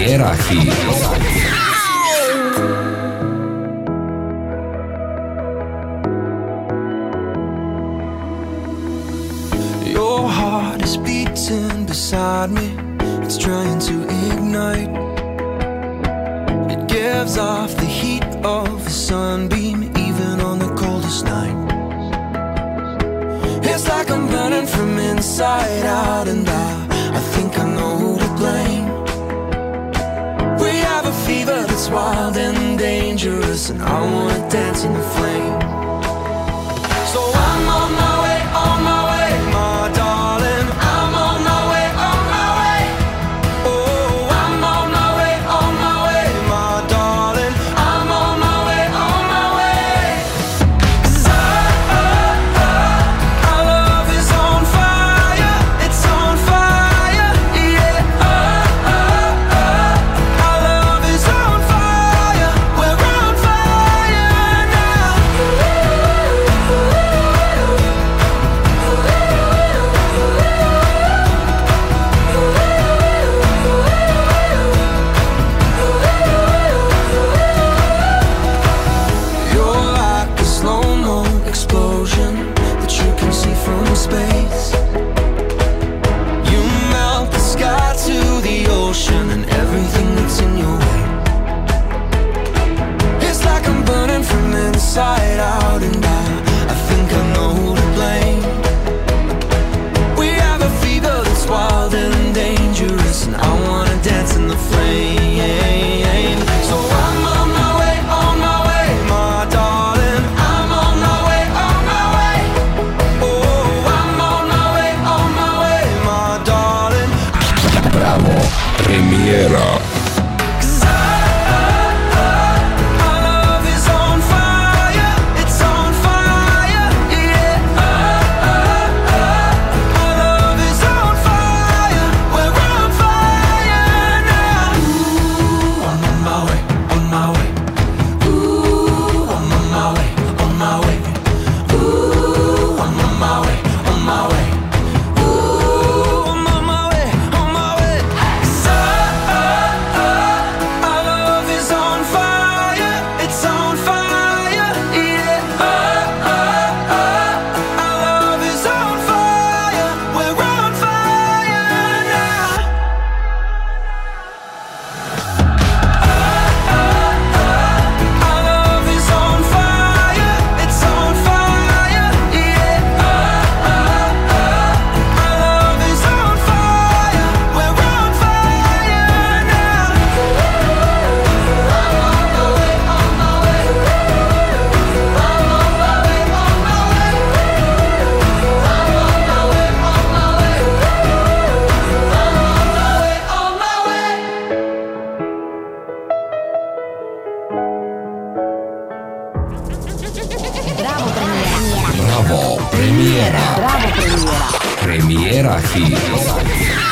Premiera Hit. Your heart is beating beside me. It's trying to ignite. It gives off the heat of a sunbeam, even on the coldest night. It's like I'm burning from inside out, and I think I know who to blame. We have a fever that's wild and dangerous, and I wanna dance in the flame. So I'm on my way, my darling. I'm on my way, oh, I'm on my way, my darling. I'm on my way, cause our love is on fire, it's on fire, yeah. Our love is on fire, we're on fire now. You're like a slow-mo explosion that you can see from space. You melt the sky to the ocean and everything that's in your way. It's like I'm burning from inside out, and I think I know who to blame. We have a fever that's wild and dangerous, and I wanna dance in the flame. So I'm on my way, my darling. I'm on my way, oh, I'm on my way, my darling. Bravo, Premiera. Cause our love is on fire, it's on fire, yeah. Our love is on fire, we're on fire now. Ooh, I'm on my way, ooh, I'm on my way, ooh, I'm on my way, ooh, I'm on my way. Cause our love is on fire, it's on fire, yeah. Our love is on fire, we're on fire now. Our love is on fire, it's on fire, yeah. Our love is on fire, we're on fire now. Bravo, Premiera. Bravo Premiera. Premiera Hit.